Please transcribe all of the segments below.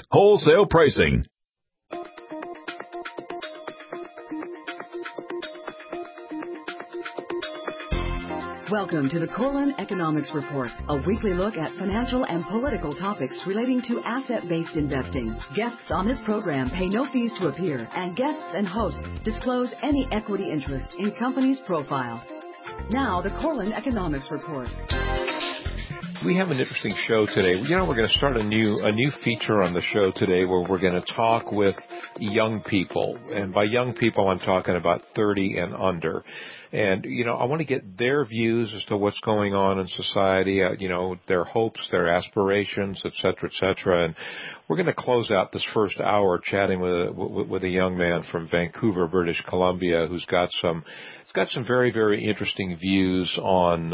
Wholesale pricing. Welcome to the Korelin Economics Report, a weekly look at financial and political topics relating to asset-based investing. Guests on this program pay no fees to appear, and guests and hosts disclose any equity interest in companies' profiles. Now, the Korelin Economics Report. We have an interesting show today. We're going to start a new feature on the show today where we're going to talk with young people. And by young people, I'm talking about 30 and under. And, I want to get their views as to what's going on in society, their hopes, their aspirations, et cetera, and we're going to close out this first hour chatting with a young man from Vancouver, British Columbia, who's got some very, very interesting views on,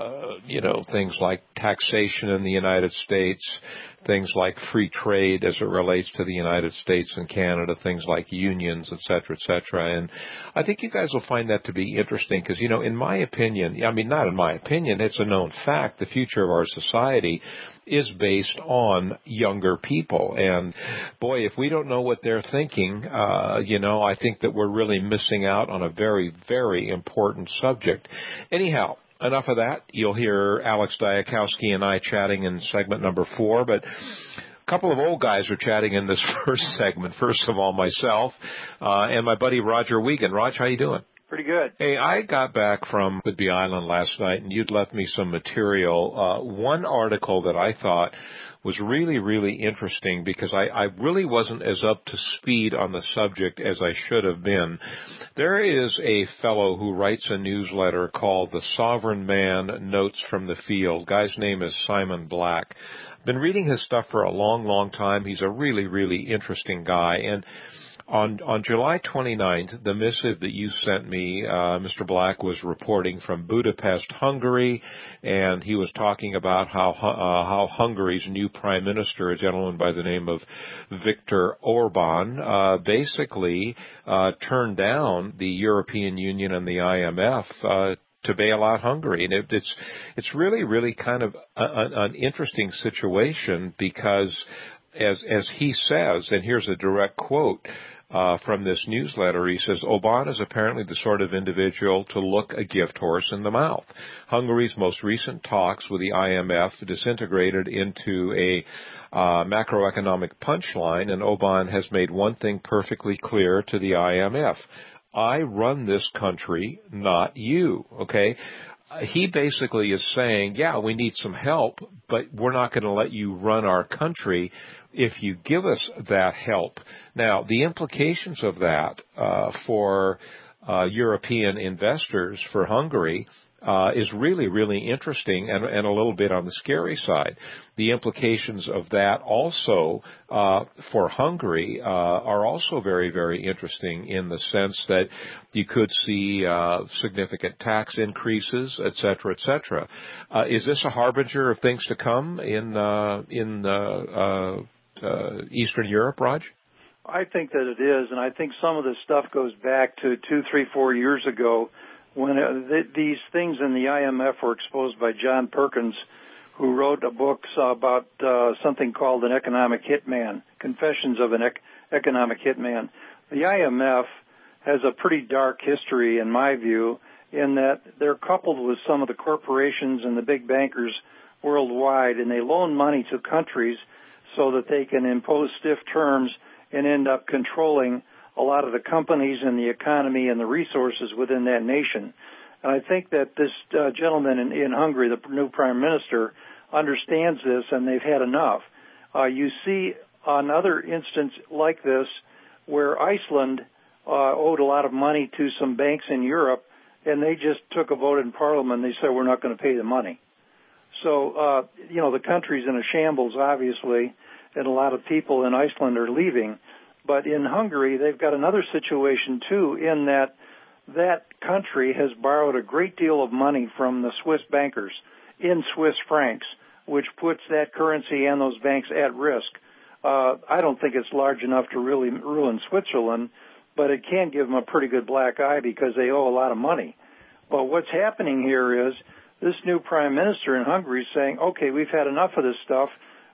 things like taxation in the United States, things like free trade as it relates to the United States and Canada, things like unions, et cetera, and I think you guys will find that to be interesting because, in my opinion, not in my opinion, it's a known fact, the future of our society is based on younger people. And boy, if we don't know what they're thinking, I think that we're really missing out on a very, very important subject. Anyhow, enough of that. You'll hear Alex Diakowski and I chatting in segment number 4, but a couple of old guys are chatting in this first segment. First of all, myself and my buddy Roger Wiegand. Rog, how you doing? Pretty good. Hey, I got back from Whidbey Island last night, and you'd left me some material. One article that I thought was really, really interesting because I really wasn't as up to speed on the subject as I should have been. There is a fellow who writes a newsletter called The Sovereign Man Notes from the Field. Guy's name is Simon Black. Been reading his stuff for a long, long time. He's a really, really interesting guy. And on July 29th, the missive that you sent me, Mr. Black was reporting from Budapest, Hungary, and he was talking about how Hungary's new prime minister, a gentleman by the name of Viktor Orban, basically turned down the European Union and the IMF to bail out Hungary. And it's really, really kind of an interesting situation because as he says, and here's a direct quote from this newsletter, he says, Orbán is apparently the sort of individual to look a gift horse in the mouth. Hungary's most recent talks with the IMF disintegrated into a macroeconomic punchline, and Orbán has made one thing perfectly clear to the IMF. I run this country, not you, okay? He basically is saying, yeah, we need some help, but we're not going to let you run our country if you give us that help. Now, the implications of that for European investors for Hungary is really, really interesting and a little bit on the scary side. The implications of that also for Hungary are also very, very interesting in the sense that you could see significant tax increases, et cetera, et cetera. Is this a harbinger of things to come in Eastern Europe, Raj? I think that it is, and I think some of this stuff goes back to 2, 3, 4 years ago when these things in the IMF were exposed by John Perkins, who wrote a book about something called an economic hitman, Confessions of an Economic Hitman. The IMF has a pretty dark history, in my view, in that they're coupled with some of the corporations and the big bankers worldwide, and they loan money to countries so that they can impose stiff terms and end up controlling a lot of the companies and the economy and the resources within that nation. And I think that this gentleman in Hungary, the new prime minister, understands this, and they've had enough. You see another instance like this where Iceland owed a lot of money to some banks in Europe, and they just took a vote in Parliament. They said, we're not going to pay the money. So, the country's in a shambles, obviously, and a lot of people in Iceland are leaving. But in Hungary, they've got another situation, too, in that country has borrowed a great deal of money from the Swiss bankers in Swiss francs, which puts that currency and those banks at risk. I don't think it's large enough to really ruin Switzerland, but it can give them a pretty good black eye because they owe a lot of money. But what's happening here is this new prime minister in Hungary is saying, okay, we've had enough of this stuff.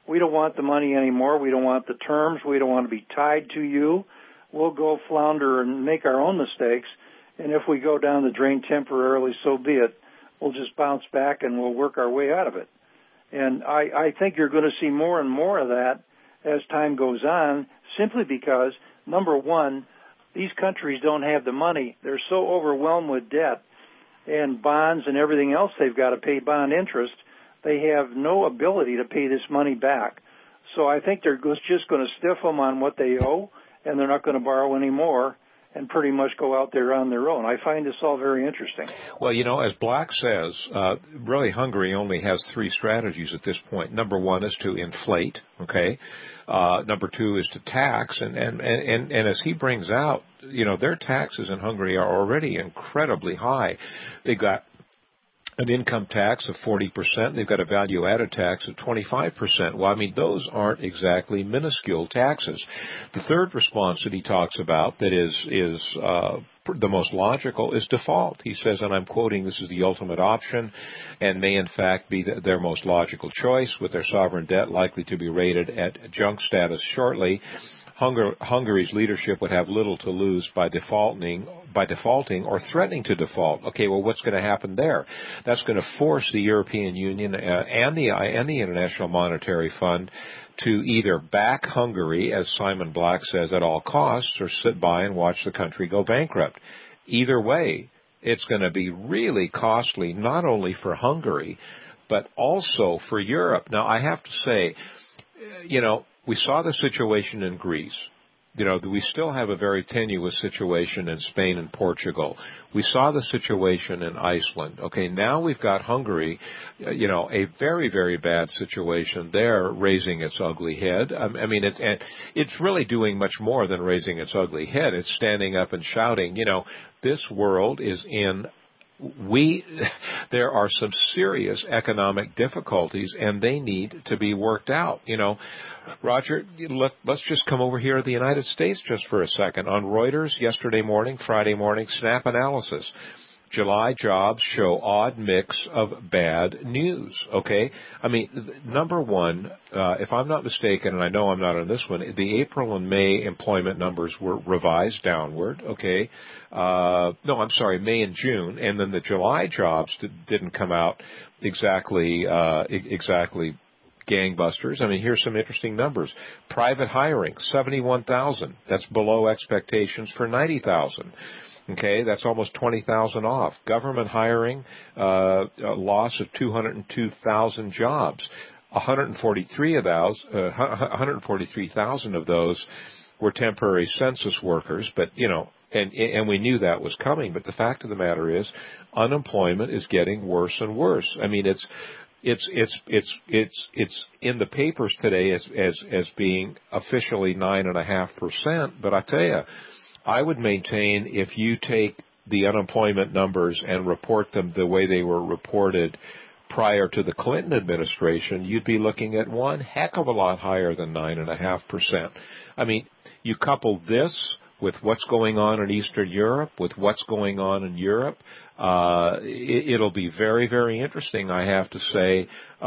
we don't want the money anymore. We don't want the terms. We don't want to be tied to you. We'll go flounder and make our own mistakes. And if we go down the drain temporarily, so be it. We'll just bounce back and we'll work our way out of it. And I think you're going to see more and more of that as time goes on, simply because, number one, these countries don't have the money. They're so overwhelmed with debt and bonds and everything else they've got to pay bond interest. They have no ability to pay this money back. So I think they're just going to stiff them on what they owe, and they're not going to borrow any more and pretty much go out there on their own. I find this all very interesting. Well, as Black says, really Hungary only has three strategies at this point. Number one is to inflate, okay? Number two is to tax, and as he brings out, their taxes in Hungary are already incredibly high. They've got an income tax of 40%. They've got a value-added tax of 25%. Well, those aren't exactly minuscule taxes. The third response that he talks about that is the most logical is default. He says, and I'm quoting, this is the ultimate option and may in fact be their most logical choice, with their sovereign debt likely to be rated at junk status shortly. Hungary's leadership would have little to lose by defaulting or threatening to default. Okay, well, what's going to happen there? That's going to force the European Union and the International Monetary Fund to either back Hungary, as Simon Black says, at all costs, or sit by and watch the country go bankrupt. Either way, it's going to be really costly, not only for Hungary, but also for Europe. Now, I have to say, we saw the situation in Greece. We still have a very tenuous situation in Spain and Portugal. We saw the situation in Iceland. Okay, now we've got Hungary, a very, very bad situation there, raising its ugly head. It's really doing much more than raising its ugly head. It's standing up and shouting, this world is in there are some serious economic difficulties, and they need to be worked out. Roger, let's just come over here to the United States just for a second. On Reuters Friday morning, snap analysis. July jobs show odd mix of bad news, okay? Number one, if I'm not mistaken, and I know I'm not on this one, the April and May employment numbers were revised downward, okay? May and June, and then the July jobs didn't come out exactly gangbusters. Here's some interesting numbers. Private hiring, 71,000. That's below expectations for 90,000. Okay, that's almost 20,000 off. Government hiring, a loss of 202,000 jobs. 143,000 of those were temporary census workers, but and we knew that was coming. But the fact of the matter is, unemployment is getting worse and worse. It's in the papers today as being officially 9.5%, but I tell you, I would maintain if you take the unemployment numbers and report them the way they were reported prior to the Clinton administration, you'd be looking at one heck of a lot higher than 9.5%. You couple this with what's going on in Eastern Europe, with what's going on in Europe, it'll be very, very interesting, I have to say,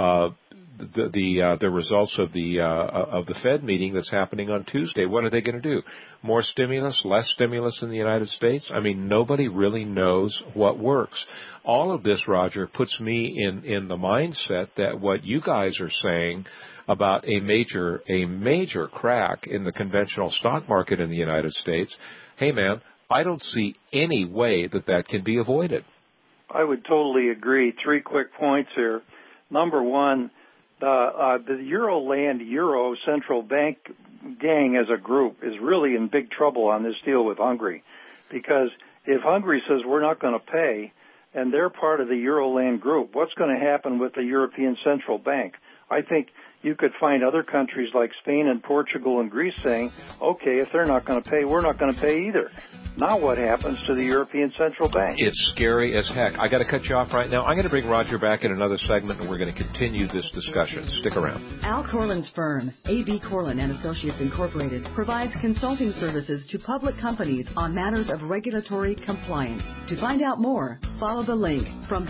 the results of the Fed meeting that's happening on Tuesday. What are they going to do? More stimulus, less stimulus in the United States? Nobody really knows what works. All of this, Roger, puts me in the mindset that what you guys are saying about a major crack in the conventional stock market in the United States, hey man, I don't see any way that can be avoided. I would totally agree. 3 quick points here. Number one, the Euro Central Bank gang as a group is really in big trouble on this deal with Hungary, because if Hungary says we're not going to pay and they're part of the Euroland group, what's going to happen with the European Central Bank? I think you could find other countries like Spain and Portugal and Greece saying, okay, if they're not going to pay, we're not going to pay either. Now what happens to the European Central Bank? It's scary as heck. I got to cut you off right now. I'm going to bring Roger back in another segment, and we're going to continue this discussion. Stick around. Al Corlin's firm, A.B. Corlin and Associates Incorporated, provides consulting services to public companies on matters of regulatory compliance. To find out more, follow the link from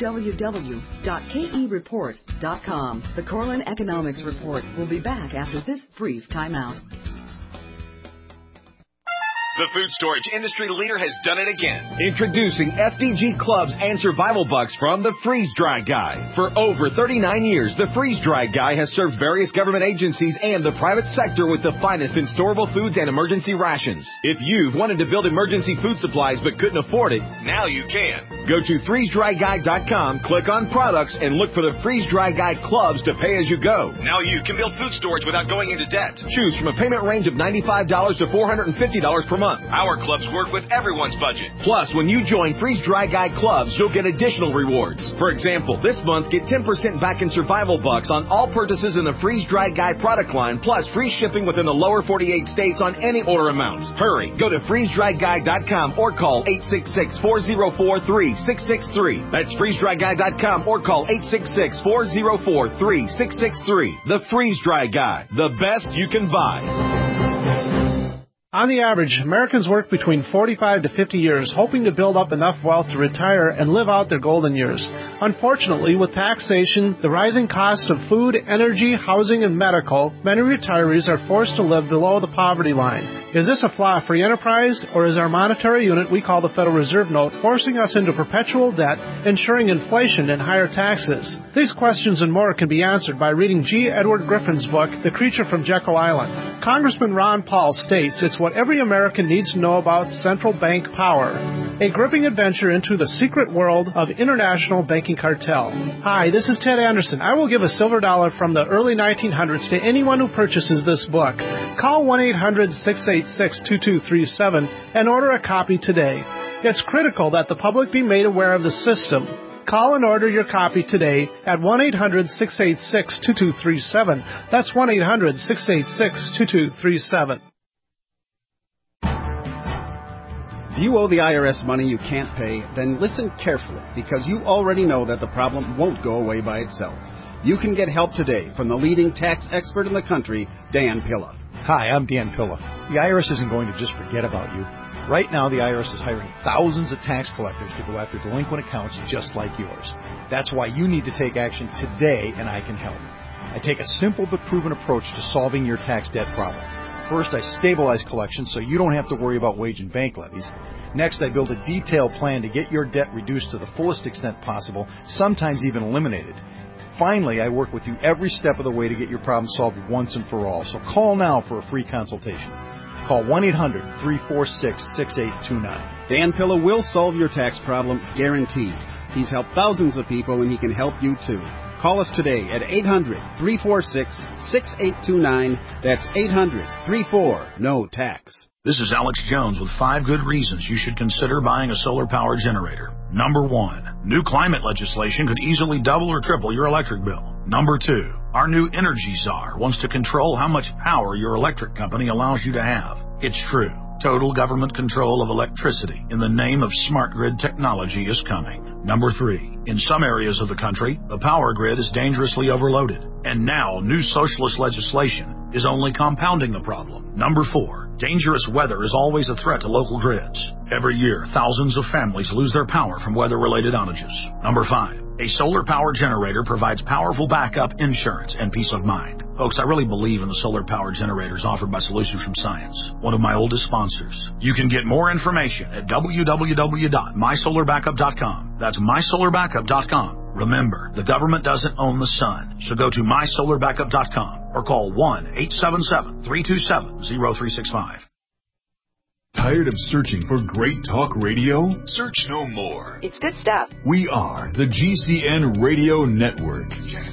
www.kereport.com. The Corlin Economics Report will be back after this brief timeout. The food storage industry leader has done it again. Introducing FDG Clubs and Survival Bucks from the Freeze Dry Guy. For over 39 years, the Freeze Dry Guy has served various government agencies and the private sector with the finest in storable foods and emergency rations. If you've wanted to build emergency food supplies but couldn't afford it, now you can. Go to freezedryguy.com, click on products, and look for the Freeze Dry Guy Clubs to pay as you go. Now you can build food storage without going into debt. Choose from a payment range of $95 to $450 per month. Our clubs work with everyone's budget. Plus, when you join Freeze Dry Guy Clubs, you'll get additional rewards. For example, this month, get 10% back in Survival Bucks on all purchases in the Freeze Dry Guy product line, plus free shipping within the lower 48 states on any order amount. Hurry, go to freezedryguy.com or call 866-404-3663. That's freezedryguy.com or call 866-404-3663. The Freeze Dry Guy, the best you can buy. On the average, Americans work between 45 to 50 years, hoping to build up enough wealth to retire and live out their golden years. Unfortunately, with taxation, the rising cost of food, energy, housing, and medical, many retirees are forced to live below the poverty line. Is this a flaw free enterprise, or is our monetary unit we call the Federal Reserve Note forcing us into perpetual debt, ensuring inflation and higher taxes? These questions and more can be answered by reading G. Edward Griffin's book, The Creature from Jekyll Island. Congressman Ron Paul states it's what every American needs to know about central bank power. A gripping adventure into the secret world of international banking cartel. Hi, this is Ted Anderson. I will give a silver dollar from the early 1900s to anyone who purchases this book. Call 1-800-686-2237 and order a copy today. It's critical that the public be made aware of the system. Call and order your copy today at 1-800-686-2237. That's 1-800-686-2237. If you owe the IRS money you can't pay, then listen carefully, because you already know that the problem won't go away by itself. You can get help today from the leading tax expert in the country, Dan Pilla. Hi, I'm Dan Pilla. The IRS isn't going to just forget about you. Right now, the IRS is hiring thousands of tax collectors to go after delinquent accounts just like yours. That's why you need to take action today, and I can help. I take a simple but proven approach to solving your tax debt problem. First, I stabilize collections so you don't have to worry about wage and bank levies. Next, I build a detailed plan to get your debt reduced to the fullest extent possible, sometimes even eliminated. Finally, I work with you every step of the way to get your problem solved once and for all. So call now for a free consultation. Call 1-800-346-6829. Dan Pilla will solve your tax problem, guaranteed. He's helped thousands of people, and he can help you too. Call us today at 800-346-6829. That's 800-34-NO-TAX. This is Alex Jones with 5 good reasons you should consider buying a solar power generator. Number 1, new climate legislation could easily double or triple your electric bill. Number 2, our new Energy Czar wants to control how much power your electric company allows you to have. It's true. Total government control of electricity in the name of smart grid technology is coming. Number 3, in some areas of the country, the power grid is dangerously overloaded. And now, new socialist legislation is only compounding the problem. Number 4, dangerous weather is always a threat to local grids. Every year, thousands of families lose their power from weather-related outages. Number 5, a solar power generator provides powerful backup insurance and peace of mind. Folks, I really believe in the solar power generators offered by Solutions from Science, one of my oldest sponsors. You can get more information at www.mysolarbackup.com. That's mysolarbackup.com. Remember, the government doesn't own the sun, so go to mysolarbackup.com or call 1-877-327-0365. Tired of searching for great talk radio? Search no more. It's good stuff. We are the GCN Radio Network.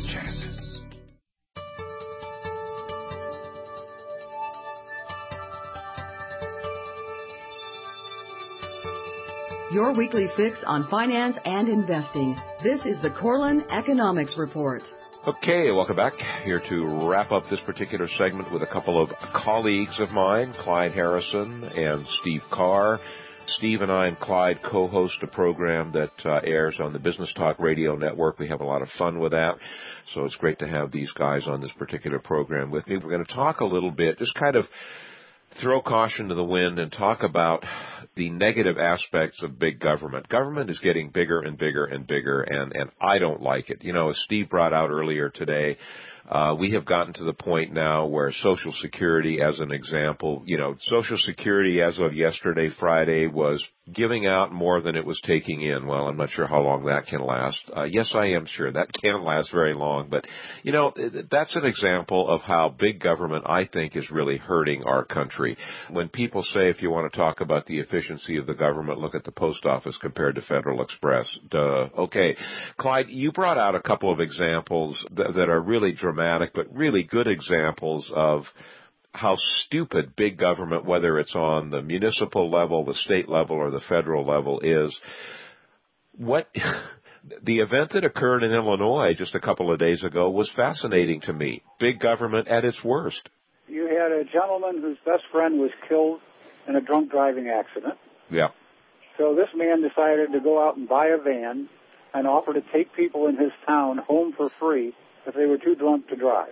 Your weekly fix on finance and investing. This is the Corlin Economics Report. Okay, welcome back. Here to wrap up this particular segment with a couple of colleagues of mine, Clyde Harrison and Steve Carr. Steve and I and Clyde co-host a program that airs on the Business Talk Radio Network. We have a lot of fun with that, so it's great to have these guys on this particular program with me. We're going to talk a little bit, just kind of throw caution to the wind and talk about the negative aspects of big government. Government is getting bigger and bigger and bigger, and I don't like it. You know, as Steve brought out earlier today, we have gotten to the point now where Social Security, as an example, you know, Social Security as of yesterday, Friday, was giving out more than it was taking in. Well, I'm not sure how long that can last. Yes, I am sure that can't last very long. But, you know, that's an example of how big government, I think, is really hurting our country. When people say, if you want to talk about the efficiency of the government, look at the post office compared to Federal Express. Duh. Okay. Clyde, you brought out a couple of examples that are really dramatic, but really good examples of how stupid big government, whether it's on the municipal level, the state level, or the federal level, is. What the event that occurred in Illinois just a couple of days ago was fascinating to me. Big government at its worst. You had a gentleman whose best friend was killed in a drunk driving accident. Yeah. So this man decided to go out and buy a van and offer to take people in his town home for free if they were too drunk to drive.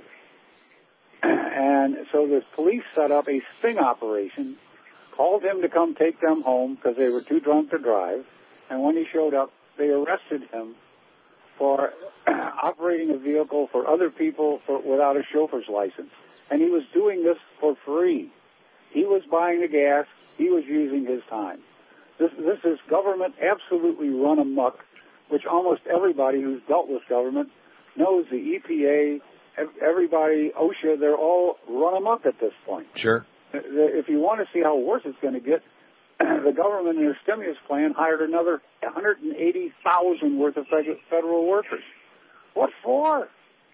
And so the police set up a sting operation, called him to come take them home because they were too drunk to drive. And when he showed up, they arrested him for operating a vehicle for other people without a chauffeur's license. And he was doing this for free. He was buying the gas. He was using his time. This is government absolutely run amok, which almost everybody who's dealt with government knows. The EPA, everybody, OSHA, they're all run amok at this point. Sure. If you want to see how worse it's going to get, the government in their stimulus plan hired another 180,000 worth of federal workers. What for?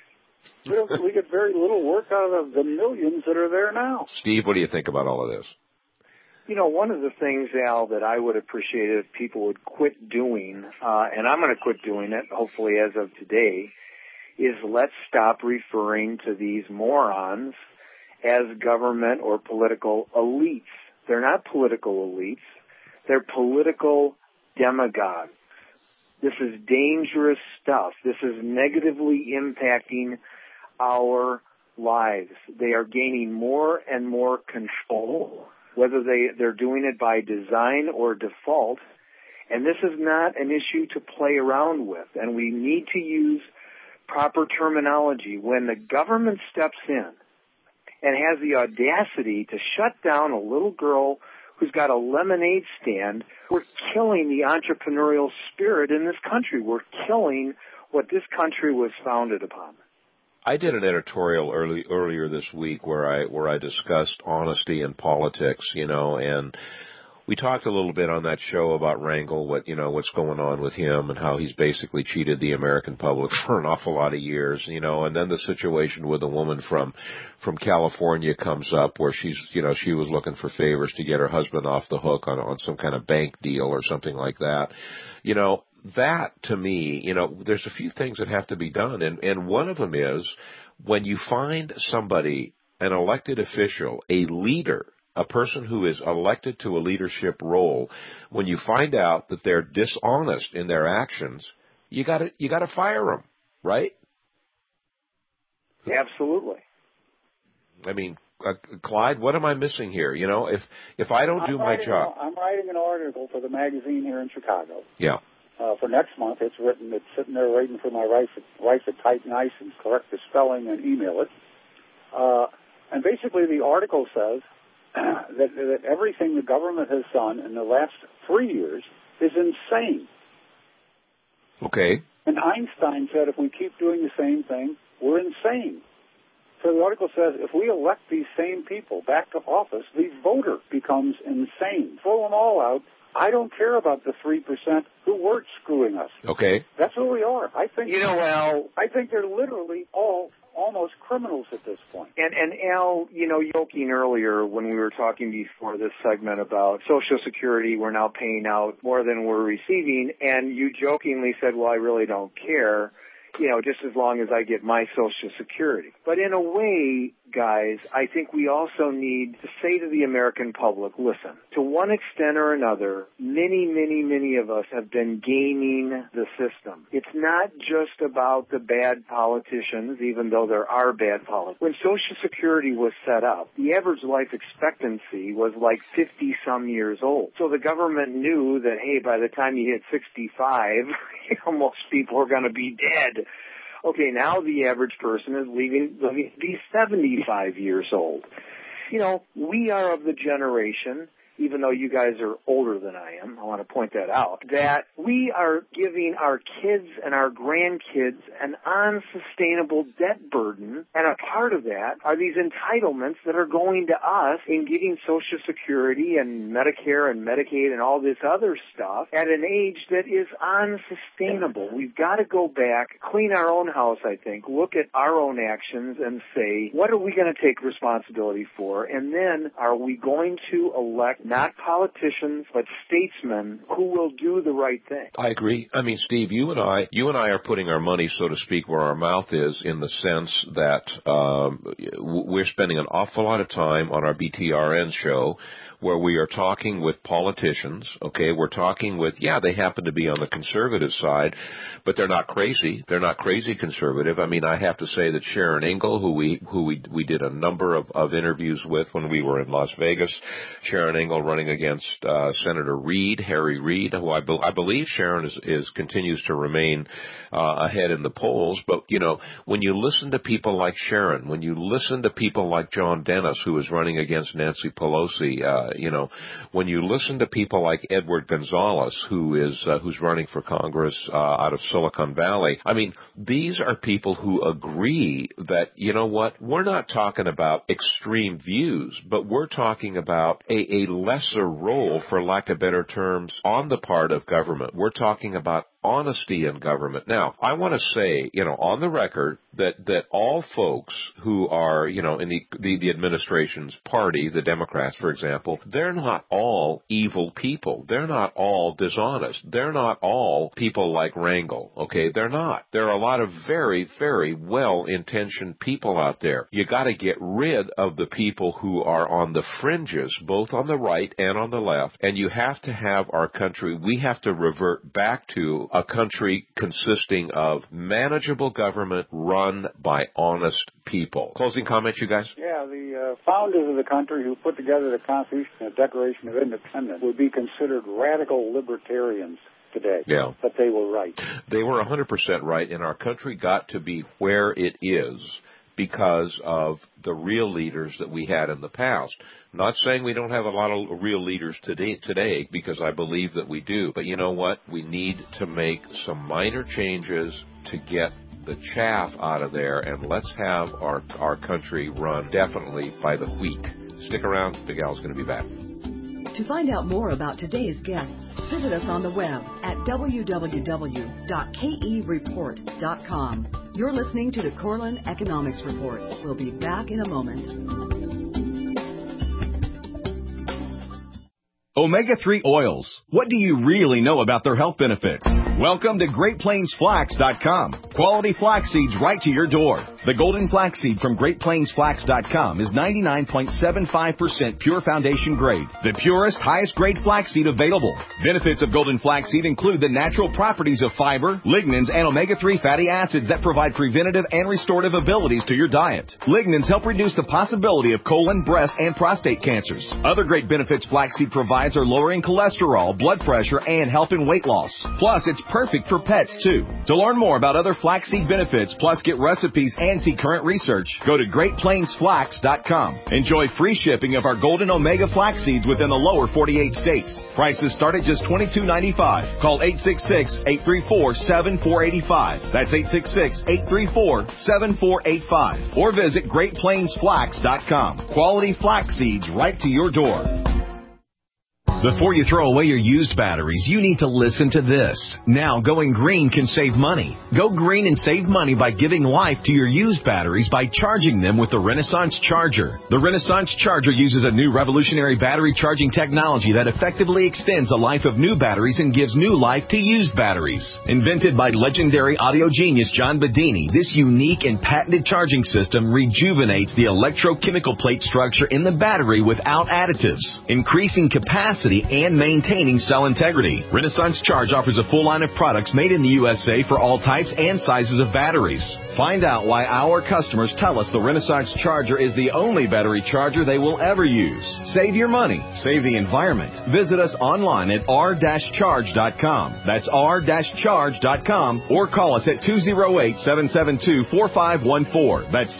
We get very little work out of the millions that are there now. Steve, what do you think about all of this? You know, one of the things, Al, that I would appreciate if people would quit doing, and I'm going to quit doing it, hopefully as of today, is let's stop referring to these morons as government or political elites. They're not political elites. They're political demagogues. This is dangerous stuff. This is negatively impacting our lives. They are gaining more and more control, whether they're doing it by design or default. And this is not an issue to play around with. And we need to use proper terminology. When the government steps in and has the audacity to shut down a little girl who's got a lemonade stand, we're killing the entrepreneurial spirit in this country. We're killing what this country was founded upon. I did an editorial earlier this week where I discussed honesty in politics, you know, and we talked a little bit on that show about Rangel, what's going on with him and how he's basically cheated the American public for an awful lot of years, you know, and then the situation with a woman from California comes up where she was looking for favors to get her husband off the hook on some kind of bank deal or something like that. You know, that to me, you know, there's a few things that have to be done. And one of them is when you find somebody, an elected official, a leader, a person who is elected to a leadership role, when you find out that they're dishonest in their actions, you got to fire them, right? Absolutely. I mean, Clyde, what am I missing here? You know, if I don't do my job, I'm writing an article for the magazine here in Chicago. Yeah. For next month, it's written. It's sitting there waiting for my wife to type nice and correct the spelling and email it. And basically, the article says that everything the government has done in the last 3 years is insane. Okay. And Einstein said if we keep doing the same thing, we're insane. So the article says if we elect these same people back to office, the voter becomes insane. Throw them all out. I don't care about the 3% who weren't screwing us. Okay. That's who we are. I think. You know, Al, I think they're literally all almost criminals at this point. And Al, you know, joking earlier when we were talking before this segment about Social Security, we're now paying out more than we're receiving, and you jokingly said, well, I really don't care. just as long as I get my Social Security. But in a way, guys, I think we also need to say to the American public, listen, to one extent or another, many of us have been gaming the system. It's not just about the bad politicians, even though there are bad politicians. When Social Security was set up, the average life expectancy was like 50-some years old. So the government knew that, hey, by the time you hit 65, most people are going to be dead. Okay, now the average person is living to be 75 years old. We are of the generation, even though you guys are older than I am, I want to point that out, that we are giving our kids and our grandkids an unsustainable debt burden, and a part of that are these entitlements that are going to us in getting Social Security and Medicare and Medicaid and all this other stuff at an age that is unsustainable. We've got to go back, clean our own house, I think, look at our own actions and say, what are we going to take responsibility for? And then are we going to elect not politicians, but statesmen who will do the right thing? I agree. I mean, Steve, you and I are putting our money, so to speak, where our mouth is, in the sense that we're spending an awful lot of time on our BTRN show where we are talking with politicians, okay? We're talking with, they happen to be on the conservative side, but they're not crazy. They're not crazy conservative. I mean, I have to say that Sharon Ingle, who we did a number of interviews with when we were in Las Vegas, Sharon Ingle running against Senator Reid, Harry Reid, who I believe Sharon continues to remain ahead in the polls. But, when you listen to people like Sharon, when you listen to people like John Dennis, who is running against Nancy Pelosi, when you listen to people like Edward Gonzalez, who's running for Congress out of Silicon Valley, I mean, these are people who agree that, we're not talking about extreme views, but we're talking about a lesser role, for lack of better terms, on the part of government. We're talking about honesty in government. Now, I want to say, on the record that all folks who are, in the administration's party, the Democrats, for example, they're not all evil people. They're not all dishonest. They're not all people like Rangel, okay? They're not. There are a lot of very, very well-intentioned people out there. You got to get rid of the people who are on the fringes, both on the right and on the left, and you have to have our country, we have to revert back to a country consisting of manageable government run by honest people. Closing comments, you guys? Yeah, the founders of the country who put together the Constitution and the Declaration of Independence would be considered radical libertarians today. Yeah. But they were right. They were 100% right, and our country got to be where it is because of the real leaders that we had in the past. Not saying we don't have a lot of real leaders today, because I believe that we do. But you know what? We need to make some minor changes to get the chaff out of there, and let's have our country run definitely by the wheat. Stick around. Big Al's going to be back. To find out more about today's guests, visit us on the web at www.kereport.com. You're listening to the Corlin Economics Report. We'll be back in a moment. Omega-3 oils. What do you really know about their health benefits? Welcome to GreatPlainsFlax.com. Quality flax seeds right to your door. The golden flaxseed from GreatPlainsFlax.com is 99.75% pure foundation grade. The purest, highest grade flaxseed available. Benefits of golden flaxseed include the natural properties of fiber, lignans, and omega-3 fatty acids that provide preventative and restorative abilities to your diet. Lignans help reduce the possibility of colon, breast, and prostate cancers. Other great benefits flaxseed provides are lowering cholesterol, blood pressure, and health and weight loss. Plus, it's perfect for pets, too. To learn more about other flaxseed benefits, plus get recipes and see current research, go to GreatPlainsFlax.com. Enjoy free shipping of our golden omega flax seeds within the lower 48 states. Prices start at just $22.95. Call 866-834-7485. That's 866-834-7485. Or visit GreatPlainsFlax.com. Quality flax seeds right to your door. Before you throw away your used batteries, you need to listen to this. Now, going green can save money. Go green and save money by giving life to your used batteries by charging them with the Renaissance Charger. The Renaissance Charger uses a new revolutionary battery charging technology that effectively extends the life of new batteries and gives new life to used batteries. Invented by legendary audio genius John Bedini, this unique and patented charging system rejuvenates the electrochemical plate structure in the battery without additives, increasing capacity and maintaining cell integrity. Renaissance Charge offers a full line of products made in the USA for all types and sizes of batteries. Find out why our customers tell us the Renaissance Charger is the only battery charger they will ever use. Save your money. Save the environment. Visit us online at r-charge.com. That's r-charge.com or call us at 208-772-4514. That's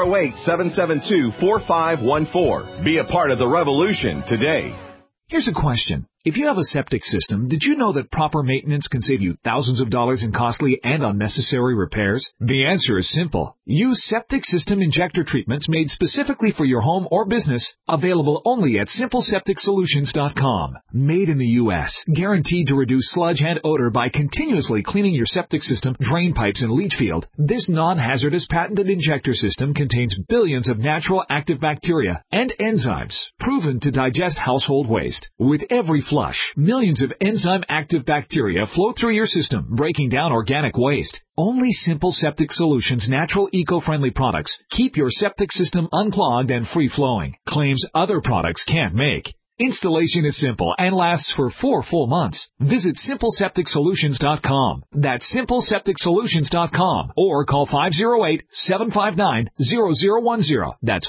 208-772-4514. Be a part of the revolution today. Here's a question. If you have a septic system, did you know that proper maintenance can save you thousands of dollars in costly and unnecessary repairs? The answer is simple. Use septic system injector treatments made specifically for your home or business, available only at simplesepticsolutions.com. Made in the U.S., guaranteed to reduce sludge and odor by continuously cleaning your septic system, drain pipes, and leach field. This non-hazardous patented injector system contains billions of natural active bacteria and enzymes, proven to digest household waste. With every flush, millions of enzyme-active bacteria flow through your system, breaking down organic waste. Only Simple Septic Solutions' natural eco-friendly products keep your septic system unclogged and free-flowing, claims other products can't make. Installation is simple and lasts for 4 full months. Visit simplesepticsolutions.com. That's simplesepticsolutions.com or call 508-759-0010. That's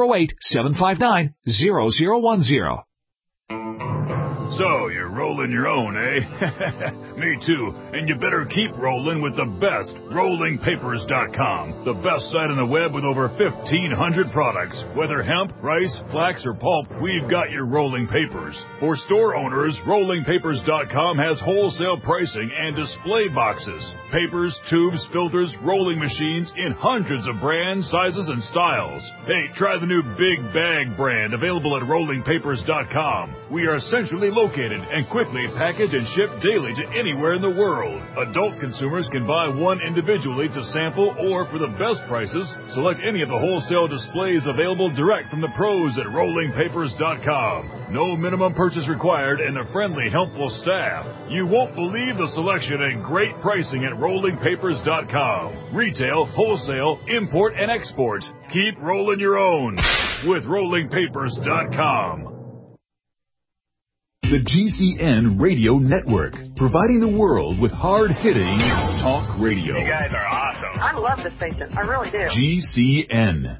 508-759-0010. So, you're rolling your own, eh? Me too. And you better keep rolling with the best, rollingpapers.com. The best site on the web with over 1,500 products. Whether hemp, rice, flax, or pulp, we've got your rolling papers. For store owners, rollingpapers.com has wholesale pricing and display boxes. Papers, tubes, filters, rolling machines in hundreds of brands, sizes, and styles. Hey, try the new Big Bag brand available at rollingpapers.com. We are centrally located and quickly package and ship daily to anywhere in the world. Adult consumers can buy one individually to sample or for the best prices, select any of the wholesale displays available direct from the pros at rollingpapers.com. No minimum purchase required and a friendly, helpful staff. You won't believe the selection and great pricing at rollingpapers.com. Retail, wholesale, import, and export. Keep rolling your own with rollingpapers.com. The GCN Radio Network, providing the world with hard-hitting talk radio. You guys are awesome. I love the station. I really do. GCN.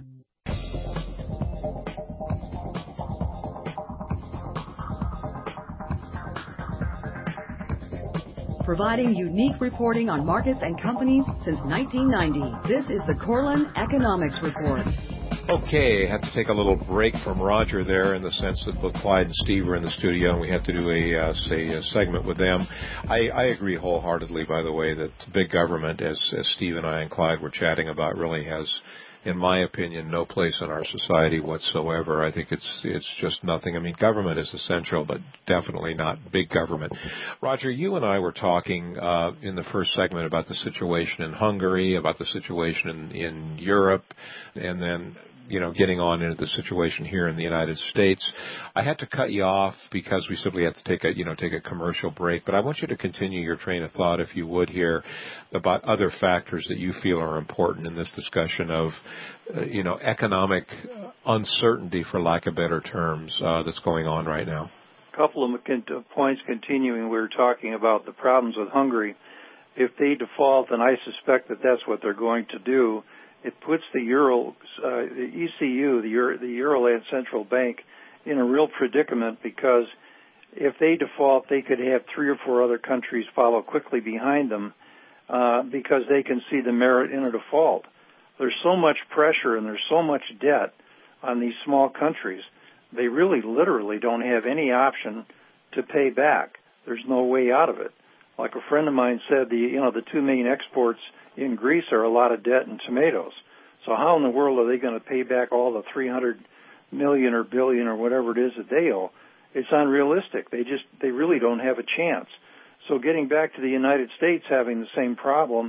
Providing unique reporting on markets and companies since 1990. This is the Corlin Economics Report. Okay, I have to take a little break from Roger there in the sense that both Clyde and Steve are in the studio, and we have to do a segment with them. I agree wholeheartedly, by the way, that big government, as Steve and I and Clyde were chatting about, really has, in my opinion, no place in our society whatsoever. I think it's just nothing. I mean, government is essential, but definitely not big government. Roger, you and I were talking in the first segment about the situation in Hungary, about the situation in Europe, and then getting on into the situation here in the United States. I had to cut you off because we simply have to take a commercial break, but I want you to continue your train of thought, if you would, here about other factors that you feel are important in this discussion of, economic uncertainty, for lack of better terms, that's going on right now. A couple of points continuing. We were talking about the problems with Hungary. If they default, and I suspect that that's what they're going to do, it puts the ECU, the Euroland Central Bank, in a real predicament, because if they default, they could have 3 or 4 other countries follow quickly behind them because they can see the merit in a default. There's so much pressure and there's so much debt on these small countries. They really literally don't have any option to pay back. There's no way out of it. Like a friend of mine said, the 2 main exports in Greece are a lot of debt and tomatoes. So how in the world are they going to pay back all the $300 million or billion or whatever it is that they owe? it's unrealistic. They really don't have a chance. So getting back to the United States having the same problem,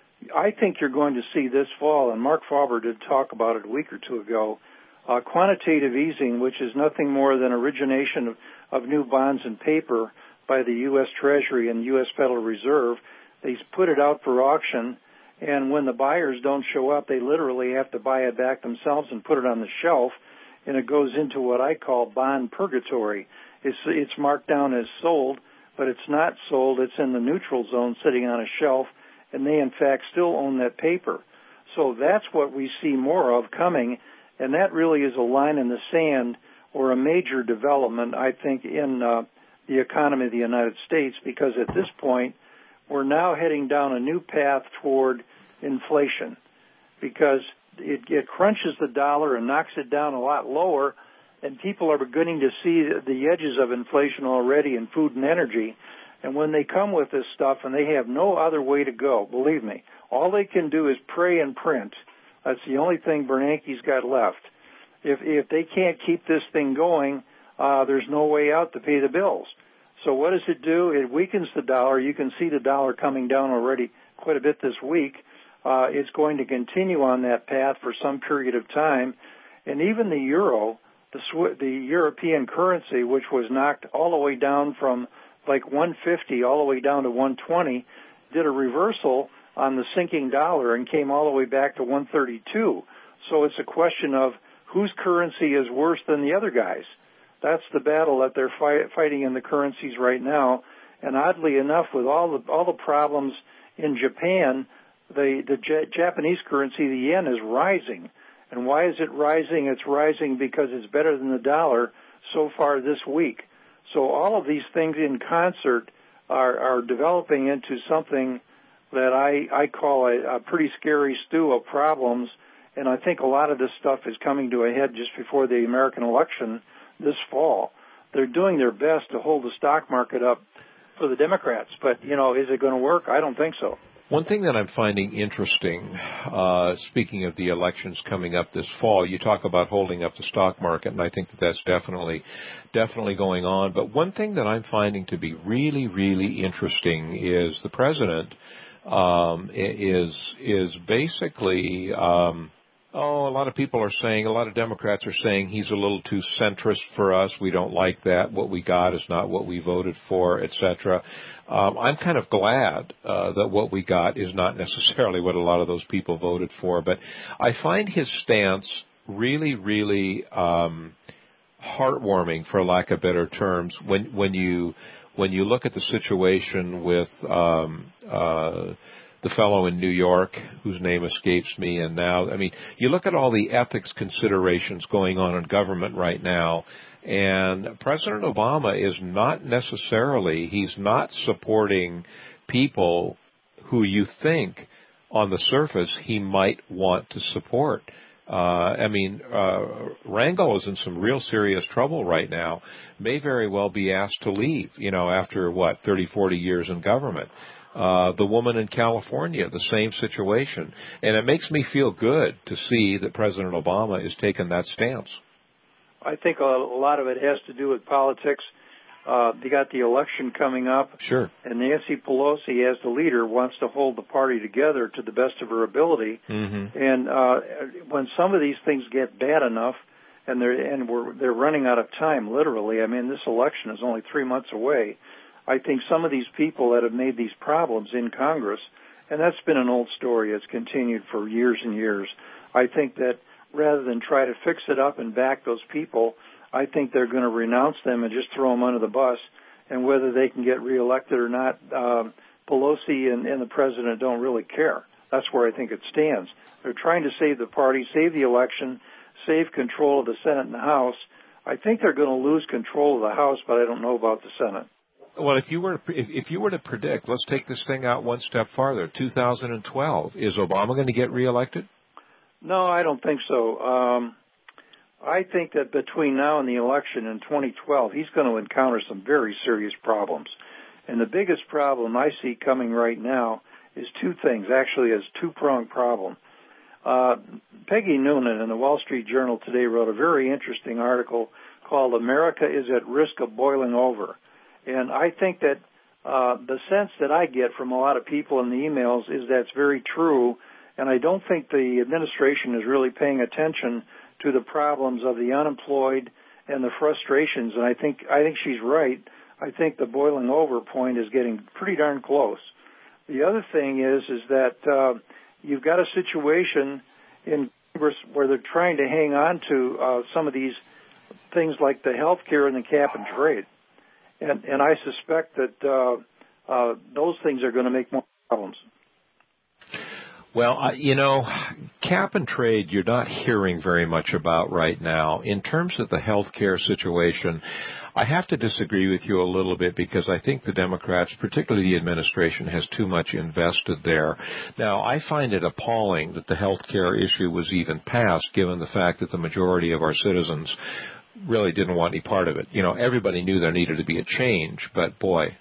I think you're going to see this fall, and Mark Faber did talk about it a week or two ago, quantitative easing, which is nothing more than origination of new bonds and paper by the U.S. Treasury and U.S. Federal Reserve. They put it out for auction, and when the buyers don't show up, they literally have to buy it back themselves and put it on the shelf, and it goes into what I call bond purgatory. It's marked down as sold, but it's not sold. It's in the neutral zone sitting on a shelf, and they, in fact, still own that paper. So that's what we see more of coming, and that really is a line in the sand or a major development, I think, in the economy of the United States, because at this point, we're now heading down a new path toward inflation, because it crunches the dollar and knocks it down a lot lower, and people are beginning to see the edges of inflation already in food and energy. And when they come with this stuff and they have no other way to go, believe me, all they can do is pray and print. That's the only thing Bernanke's got left. If they can't keep this thing going, there's no way out to pay the bills. So what does it do? It weakens the dollar. You can see the dollar coming down already quite a bit this week. It's going to continue on that path for some period of time. And even the euro, the European currency, which was knocked all the way down from like 150 all the way down to 120, did a reversal on the sinking dollar and came all the way back to 132. So it's a question of whose currency is worse than the other guys. That's the battle that they're fighting in the currencies right now. And oddly enough, with all the problems in Japan, the Japanese currency, the yen, is rising. And why is it rising? It's rising because it's better than the dollar so far this week. So all of these things in concert are developing into something that I call a pretty scary stew of problems. And I think a lot of this stuff is coming to a head just before the American election this fall. They're doing their best to hold the stock market up for the Democrats. But, is it going to work? I don't think so. One thing that I'm finding interesting, speaking of the elections coming up this fall, you talk about holding up the stock market, and I think that that's definitely going on. But one thing that I'm finding to be really, really interesting is the president is basically a lot of people are saying, a lot of Democrats are saying he's a little too centrist for us. We don't like that. What we got is not what we voted for, etc. I'm kind of glad that what we got is not necessarily what a lot of those people voted for. But I find his stance really, really heartwarming, for lack of better terms, when you look at the situation with the fellow in New York, whose name escapes me, and now, you look at all the ethics considerations going on in government right now, and President Obama is not necessarily, he's not supporting people who you think, on the surface, he might want to support. Rangel is in some real serious trouble right now, may very well be asked to leave, after 30, 40 years in government. The woman in California, the same situation. And it makes me feel good to see that President Obama is taking that stance. I think a lot of it has to do with politics. They got the election coming up. Sure. And Nancy Pelosi, as the leader, wants to hold the party together to the best of her ability. Mm-hmm. And when some of these things get bad enough, and they're running out of time, literally. This election is only 3 months away. I think some of these people that have made these problems in Congress, and that's been an old story, it's continued for years and years. I think that rather than try to fix it up and back those people, I think they're going to renounce them and just throw them under the bus. And whether they can get reelected or not, Pelosi and the president don't really care. That's where I think it stands. They're trying to save the party, save the election, save control of the Senate and the House. I think they're going to lose control of the House, but I don't know about the Senate. Well, if you were to predict, let's take this thing out one step farther. 2012, is Obama going to get reelected? No, I don't think so. I think that between now and the election in 2012, he's going to encounter some very serious problems. And the biggest problem I see coming right now is two things. Actually, it's a two-pronged problem. Peggy Noonan in the Wall Street Journal today wrote a very interesting article called America is at Risk of Boiling Over. And I think that the sense that I get from a lot of people in the emails is that's very true, and I don't think the administration is really paying attention to the problems of the unemployed and the frustrations, and I think she's right. I think the boiling over point is getting pretty darn close. The other thing is that you've got a situation in Congress where they're trying to hang on to some of these things like the health care and the cap and trade. And I suspect that those things are going to make more problems. Well, cap and trade you're not hearing very much about right now. In terms of the health care situation, I have to disagree with you a little bit because I think the Democrats, particularly the administration, has too much invested there. Now, I find it appalling that the health care issue was even passed, given the fact that the majority of our citizens really didn't want any part of it. Everybody knew there needed to be a change, but boy,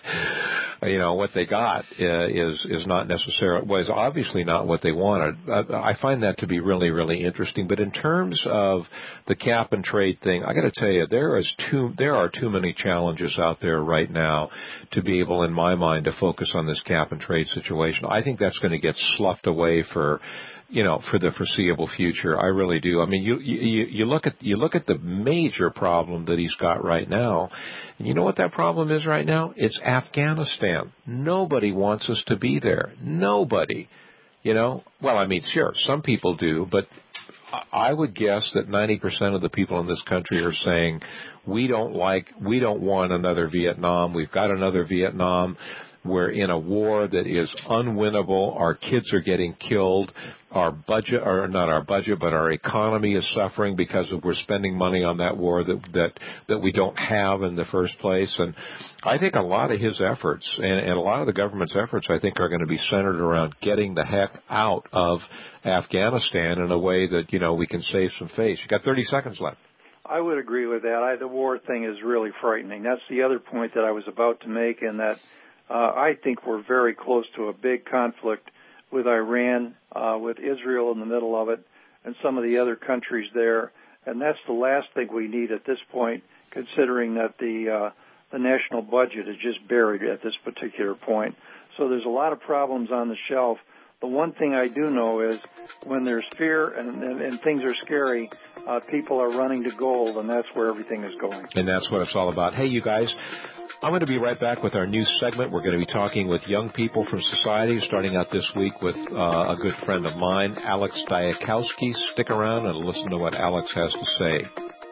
what they got is not necessarily, was obviously not what they wanted. I find that to be really, really interesting. But in terms of the cap and trade thing, I got to tell you, there are too many challenges out there right now to be able, in my mind, to focus on this cap and trade situation. I think that's going to get sloughed away for the foreseeable future. I really do. I mean, you look at the major problem that he's got right now, and you know what that problem is right now? It's Afghanistan. Nobody wants us to be there. Nobody. Well, I mean, sure, some people do, but I would guess that 90% of the people in this country are saying we don't want another Vietnam. We've got another Vietnam. We're in a war that is unwinnable. Our kids are getting killed. Our budget, or not our budget, but our economy is suffering because we're spending money on that war that we don't have in the first place. And I think a lot of his efforts and a lot of the government's efforts, I think, are going to be centered around getting the heck out of Afghanistan in a way that, we can save some face. You got 30 seconds left. I would agree with that. The war thing is really frightening. That's the other point that I was about to make, in that I think we're very close to a big conflict with Iran, with Israel in the middle of it, and some of the other countries there. And that's the last thing we need at this point, considering that the national budget is just buried at this particular point. So there's a lot of problems on the shelf. The one thing I do know is when there's fear and things are scary, people are running to gold, and that's where everything is going. And that's what it's all about. Hey, you guys, I'm going to be right back with our new segment. We're going to be talking with young people from society, starting out this week with a good friend of mine, Alex Diakowski. Stick around and listen to what Alex has to say.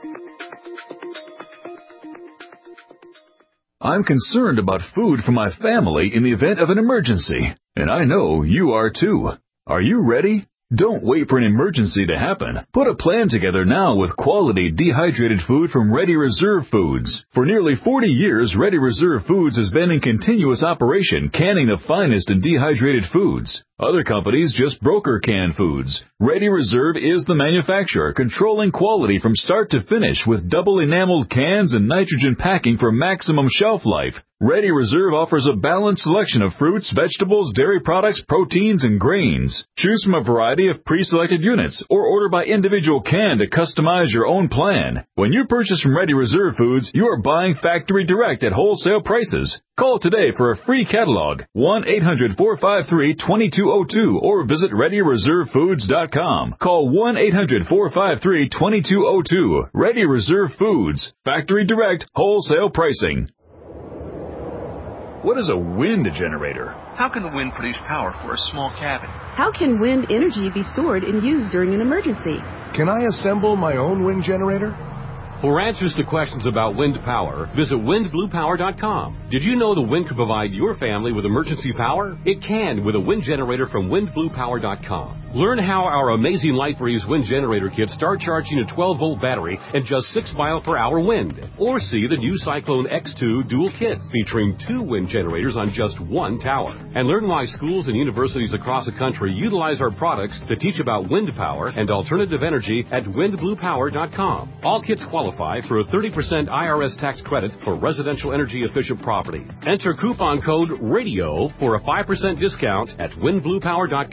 I'm concerned about food for my family in the event of an emergency, and I know you are too. Are you ready? Don't wait for an emergency to happen. Put a plan together now with quality dehydrated food from Ready Reserve Foods. For nearly 40 years, Ready Reserve Foods has been in continuous operation, canning the finest in dehydrated foods. Other companies just broker canned foods. Ready Reserve is the manufacturer, controlling quality from start to finish with double enameled cans and nitrogen packing for maximum shelf life. Ready Reserve offers a balanced selection of fruits, vegetables, dairy products, proteins, and grains. Choose from a variety of pre-selected units or order by individual can to customize your own plan. When you purchase from Ready Reserve Foods, you are buying factory direct at wholesale prices. Call today for a free catalog, 1-800-453-2202, or visit ReadyReserveFoods.com. Call 1-800-453-2202. Ready Reserve Foods. Factory direct, wholesale pricing. What is a wind generator? How can the wind produce power for a small cabin? How can wind energy be stored and used during an emergency? Can I assemble my own wind generator? For answers to questions about wind power, visit windbluepower.com. Did you know the wind can provide your family with emergency power? It can with a wind generator from windbluepower.com. Learn how our amazing LightBreeze wind generator kits start charging a 12-volt battery and just 6 mile-per-hour wind. Or see the new Cyclone X2 dual kit featuring 2 wind generators on just 1 tower. And learn why schools and universities across the country utilize our products to teach about wind power and alternative energy at windbluepower.com. All kits qualify for a 30% IRS tax credit for residential energy-efficient property. Enter coupon code RADIO for a 5% discount at windbluepower.com.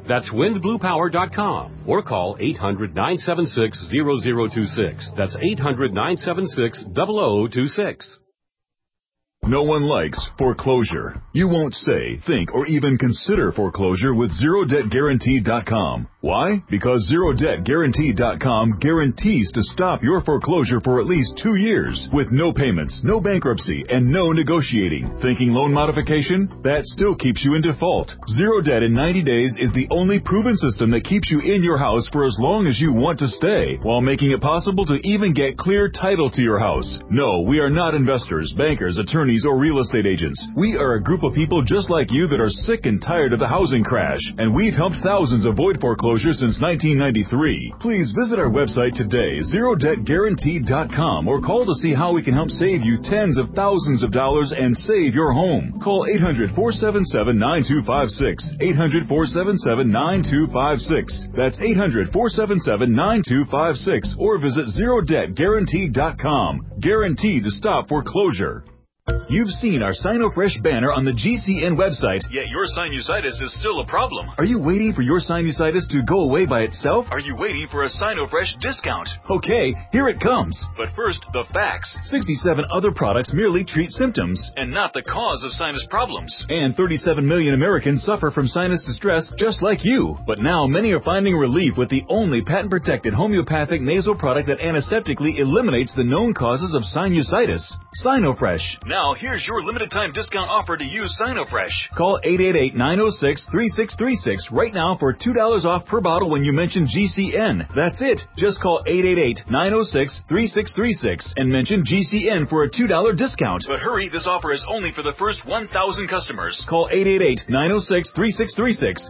That's windbluepower.com or call 800-976-0026. That's 800-976-0026. No one likes foreclosure. You won't say, think, or even consider foreclosure with ZeroDebtGuarantee.com. Why? Because ZeroDebtGuarantee.com guarantees to stop your foreclosure for at least 2 years with no payments, no bankruptcy, and no negotiating. Thinking loan modification? That still keeps you in default. Zero Debt in 90 days is the only proven system that keeps you in your house for as long as you want to stay, while making it possible to even get clear title to your house. No, we are not investors, bankers, attorneys, or real estate agents. We are a group of people just like you that are sick and tired of the housing crash, and we've helped thousands avoid foreclosure since 1993. Please visit our website today, ZeroDebtGuarantee.com, or call to see how we can help save you tens of thousands of dollars and save your home. Call 800-477-9256, 800-477-9256. That's 800-477-9256, or visit ZeroDebtGuarantee.com. Guaranteed to stop foreclosure. You've seen our SinoFresh banner on the GCN website, yet your sinusitis is still a problem. Are you waiting for your sinusitis to go away by itself? Are you waiting for a SinoFresh discount? Okay, here it comes. But first, the facts. 67 other products merely treat symptoms and not the cause of sinus problems. And 37 million Americans suffer from sinus distress just like you. But now many are finding relief with the only patent-protected homeopathic nasal product that antiseptically eliminates the known causes of sinusitis. SinoFresh. Now, here's your limited-time discount offer to use SinoFresh. Call 888-906-3636 right now for $2 off per bottle when you mention GCN. That's it. Just call 888-906-3636 and mention GCN for a $2 discount. But hurry, this offer is only for the first 1,000 customers. Call 888-906-3636.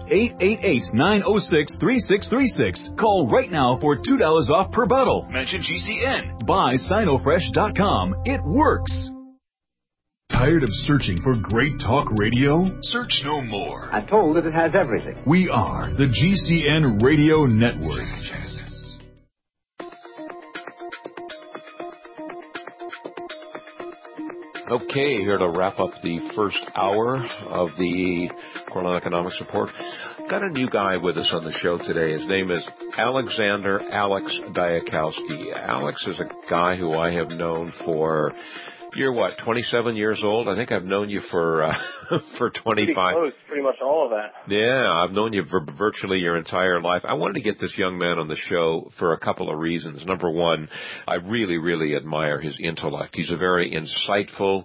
888-906-3636. Call right now for $2 off per bottle. Mention GCN. Buy SinoFresh.com. It works. Tired of searching for great talk radio? Search no more. I'm told that it has everything. We are the GCN Radio Network. Okay, here to wrap up the first hour of the Cornell Economics Report. Got a new guy with us on the show today. His name is Alexander Alex Diakowski. Alex is a guy who I have known for... You're what, 27 years old? I think I've known you for 25. Pretty close, pretty much all of that. Yeah, I've known you for virtually your entire life. I wanted to get this young man on the show for a couple of reasons. Number one, I really, really admire his intellect. He's a very insightful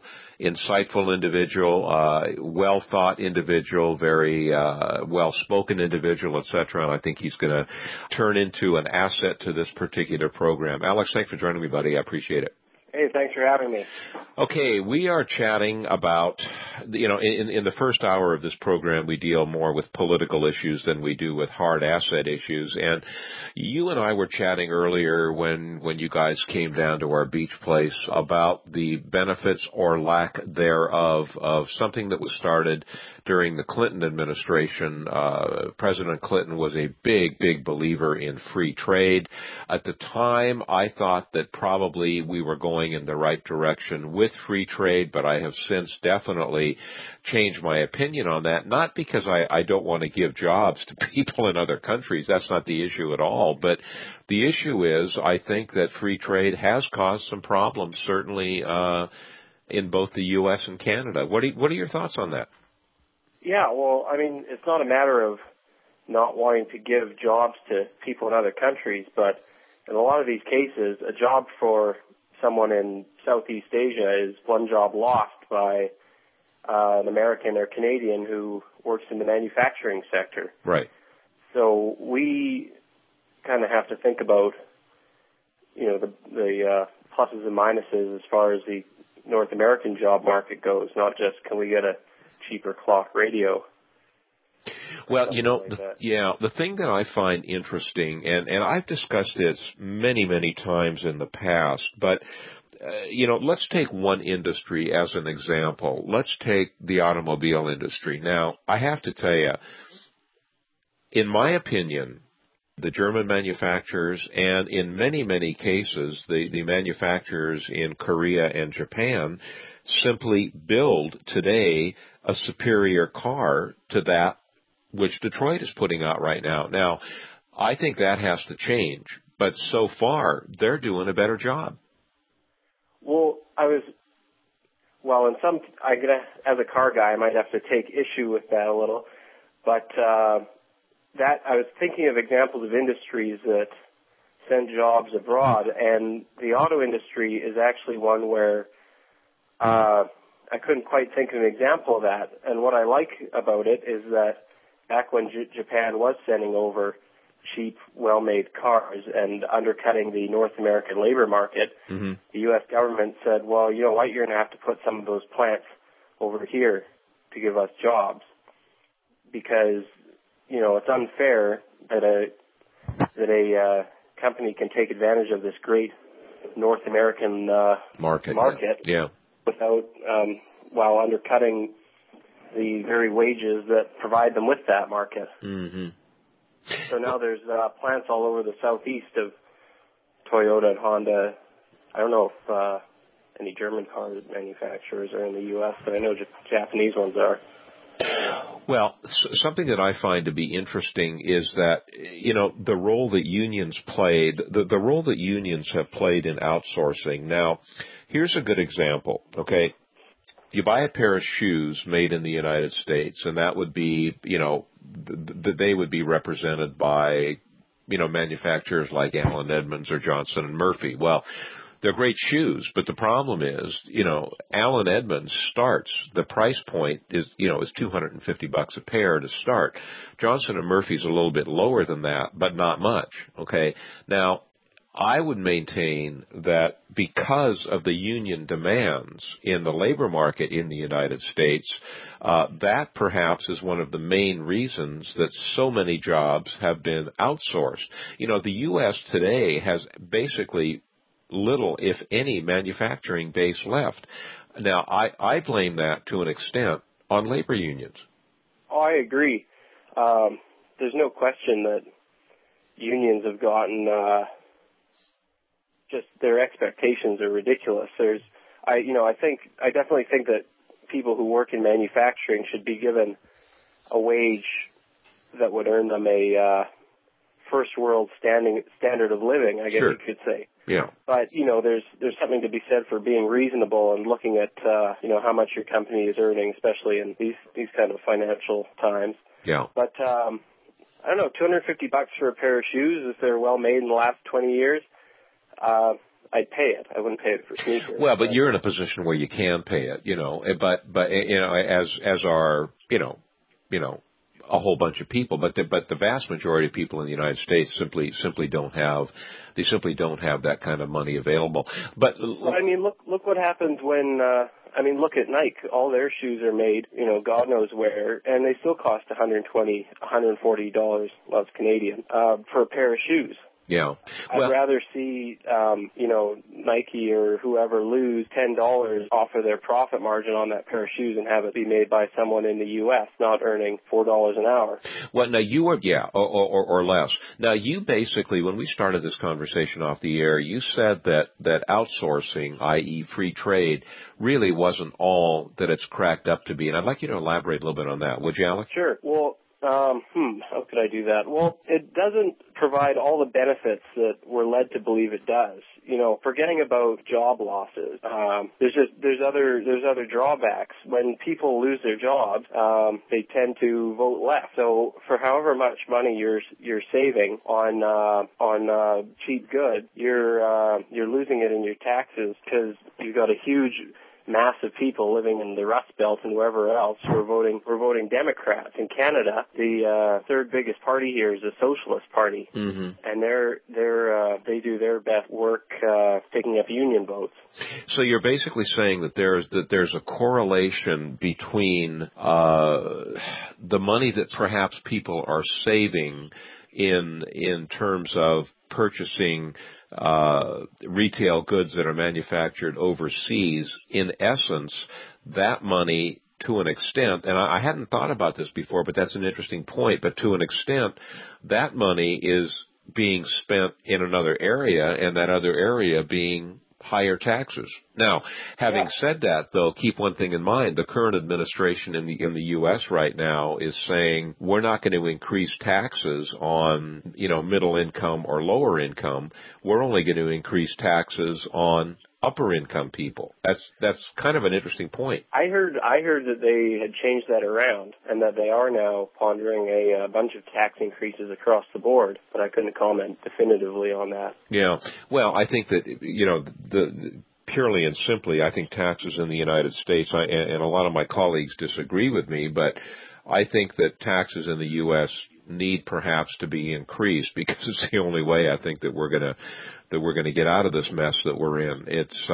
individual, well-thought individual, very well-spoken individual, etc. And I think he's going to turn into an asset to this particular program. Alex, thanks for joining me, buddy. I appreciate it. Hey, thanks for having me. Okay, we are chatting about, in the first hour of this program, we deal more with political issues than we do with hard asset issues. And you and I were chatting earlier when you guys came down to our beach place about the benefits or lack thereof of something that was started during the Clinton administration. President Clinton was a big, big believer in free trade. At the time, I thought that probably we were going in the right direction with free trade, but I have since definitely changed my opinion on that, not because I don't want to give jobs to people in other countries. That's not the issue at all. But the issue is I think that free trade has caused some problems, certainly in both the U.S. and Canada. What are your thoughts on that? Yeah, well, I mean, it's not a matter of not wanting to give jobs to people in other countries, but in a lot of these cases, a job for someone in Southeast Asia is one job lost by an American or Canadian who works in the manufacturing sector. Right. So we kind of have to think about, the pluses and minuses as far as the North American job market goes, not just can we get a cheaper clock radio. Well, the thing that I find interesting, and I've discussed this many, many times in the past, but, let's take one industry as an example. Let's take the automobile industry. Now, I have to tell you, in my opinion, the German manufacturers and in many, many cases, the manufacturers in Korea and Japan simply build today a superior car to that which Detroit is putting out right now. Now, I think that has to change, but so far they're doing a better job. Well, as a car guy, I might have to take issue with that a little, but that I was thinking of examples of industries that send jobs abroad, and the auto industry is actually one where I couldn't quite think of an example of that. And what I like about it is that back when Japan was sending over cheap, well-made cars and undercutting the North American labor market, the U.S. government said, well, you know what, you're going to have to put some of those plants over here to give us jobs because, you know, it's unfair that a company can take advantage of this great North American market. Yeah. Without, while undercutting the very wages that provide them with that market. Mm-hmm. So now there's plants all over the southeast of Toyota and Honda. I don't know if any German car manufacturers are in the U.S., but I know Japanese ones are. Well, something that I find to be interesting is that, you know, the role that unions played, the role that unions have played in outsourcing. Now, here's a good example, okay? You buy a pair of shoes made in the United States, and that would be, you know, they would be represented by, you know, manufacturers like Allen Edmonds or Johnson & Murphy. Well, they're great shoes, but the problem is, you know, Allen Edmonds the price point is, you know, is $250 a pair to start. Johnson & Murphy's a little bit lower than that, but not much, okay? Now, I would maintain that because of the union demands in the labor market in the United States, that perhaps is one of the main reasons that so many jobs have been outsourced. You know, the U.S. today has basically little, if any, manufacturing base left. Now, I blame that to an extent on labor unions. Oh, I agree. There's no question that unions have gotten just their expectations are ridiculous. I definitely think that people who work in manufacturing should be given a wage that would earn them a first world standard of living, I guess you could say. Yeah. But, you know, there's something to be said for being reasonable and looking at, you know, how much your company is earning, especially in these kind of financial times. Yeah. But, I don't know, $250 for a pair of shoes, if they're well made in the last 20 years, I'd pay it. I wouldn't pay it for sneakers. Well, but you're in a position where you can pay it, you know, but, you know, as are, you know, a whole bunch of people, but the vast majority of people in the United States simply don't have that kind of money available. But I mean, look what happens when look at Nike. All their shoes are made, you know, God knows where, and they still cost $120, $140, well, it's Canadian, for a pair of shoes. Yeah. I'd rather see, you know, Nike or whoever lose $10 off of their profit margin on that pair of shoes and have it be made by someone in the U.S. not earning $4 an hour. Well, now you were, or less. Now you basically, when we started this conversation off the air, you said that outsourcing, i.e. free trade, really wasn't all that it's cracked up to be. And I'd like you to elaborate a little bit on that. Would you, Alex? Sure. Well, how could I do that? Well, it doesn't provide all the benefits that we're led to believe it does. You know, forgetting about job losses, there's other drawbacks. When people lose their jobs, they tend to vote left. So for however much money you're saving on cheap goods, you're losing it in your taxes because you've got a huge mass of people living in the Rust Belt and wherever else who are voting Democrats. In Canada, the third biggest party here is the Socialist Party, and they do their best work picking up union votes. So you're basically saying that there's a correlation between the money that perhaps people are saving in terms of purchasing retail goods that are manufactured overseas. In essence, that money, to an extent, and I hadn't thought about this before, but that's an interesting point, but to an extent, that money is being spent in another area, and that other area being higher taxes. Now, having said that, though, keep one thing in mind. The current administration in the U.S. right now is saying we're not going to increase taxes on, middle income or lower income. We're only going to increase taxes on upper income people. That's kind of an interesting point. I heard that they had changed that around and that they are now pondering a bunch of tax increases across the board, but I couldn't comment definitively on that. Yeah. Well, I think that, the purely and simply, I think taxes in the United States, and a lot of my colleagues disagree with me, but I think that taxes in the U.S. need perhaps to be increased because it's the only way I think that we're going to get out of this mess that we're in.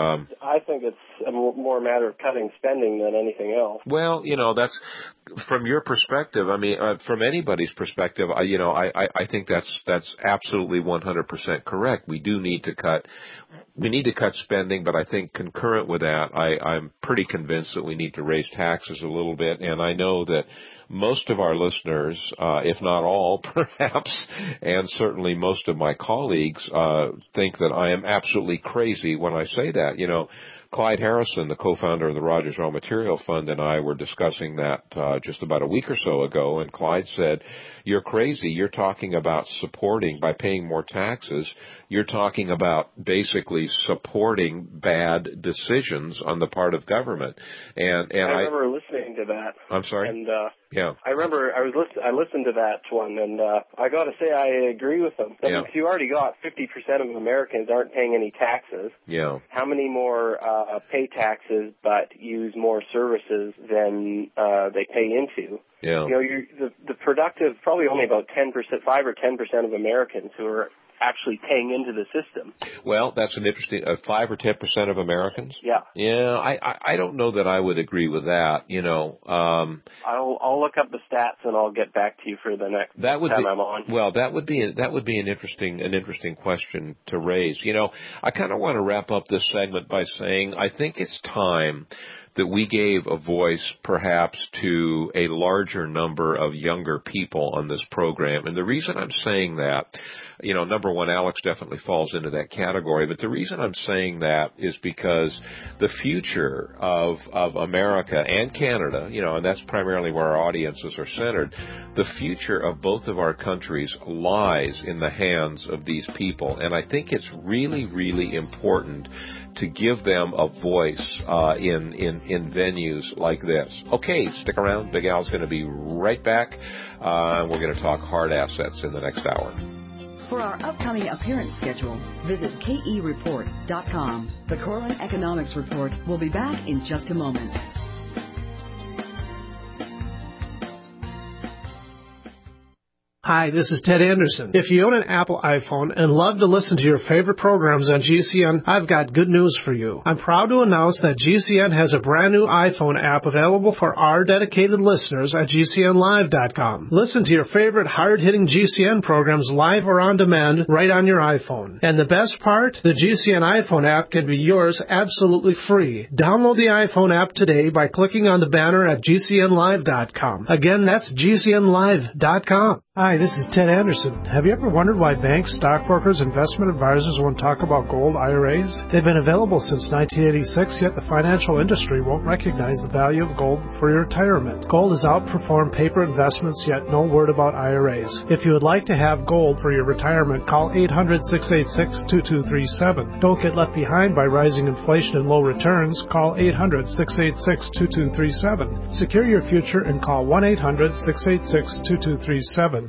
I think it's more a matter of cutting spending than anything else. Well, that's from your perspective. I mean, from anybody's perspective, I think that's absolutely 100% correct. We do need to cut. We need to cut spending, but I think concurrent with that, I'm pretty convinced that we need to raise taxes a little bit. And I know that most of our listeners, if not all, perhaps, and certainly most of my colleagues, think that I am absolutely crazy when I say that. Clyde Harrison, the co-founder of the Rogers Raw Material Fund, and I were discussing that just about a week or so ago, and Clyde said, "You're crazy. You're talking about supporting, by paying more taxes, you're talking about basically supporting bad decisions on the part of government." And I remember listening to that. I'm sorry? And yeah. I remember I listened to that one, and I got to say I agree with them. Yeah. If you already got 50% of Americans aren't paying any taxes, yeah. How many more pay taxes but use more services than they pay into? Yeah. The productive, probably only about 10%, 5 or 10% of Americans who are actually paying into the system. Well, that's an interesting, 5 or 10% of Americans? Yeah. Yeah, I don't know that I would agree with that, I'll look up the stats and I'll get back to you for the next time I'm on. Well, that would be an interesting question to raise. I kind of want to wrap up this segment by saying I think it's time that we gave a voice perhaps to a larger number of younger people on this program. And the reason I'm saying that, number one, Alex definitely falls into that category, but the reason I'm saying that is because the future of America and Canada, and that's primarily where our audiences are centered, the future of both of our countries lies in the hands of these people. And I think it's really, really important to give them a voice in venues like this. Okay, stick around. Big Al's going to be right back. We're going to talk hard assets in the next hour. For our upcoming appearance schedule, visit KEReport.com. The Corlin Economics Report will be back in just a moment. Hi, this is Ted Anderson. If you own an Apple iPhone and love to listen to your favorite programs on GCN, I've got good news for you. I'm proud to announce that GCN has a brand new iPhone app available for our dedicated listeners at GCNlive.com. Listen to your favorite hard-hitting GCN programs live or on demand right on your iPhone. And the best part? The GCN iPhone app can be yours absolutely free. Download the iPhone app today by clicking on the banner at GCNlive.com. Again, that's GCNlive.com. Hi, this is Ted Anderson. Have you ever wondered why banks, stockbrokers, investment advisors won't talk about gold IRAs? They've been available since 1986, yet the financial industry won't recognize the value of gold for your retirement. Gold has outperformed paper investments, yet no word about IRAs. If you would like to have gold for your retirement, call 800-686-2237. Don't get left behind by rising inflation and low returns. Call 800-686-2237. Secure your future and call 1-800-686-2237.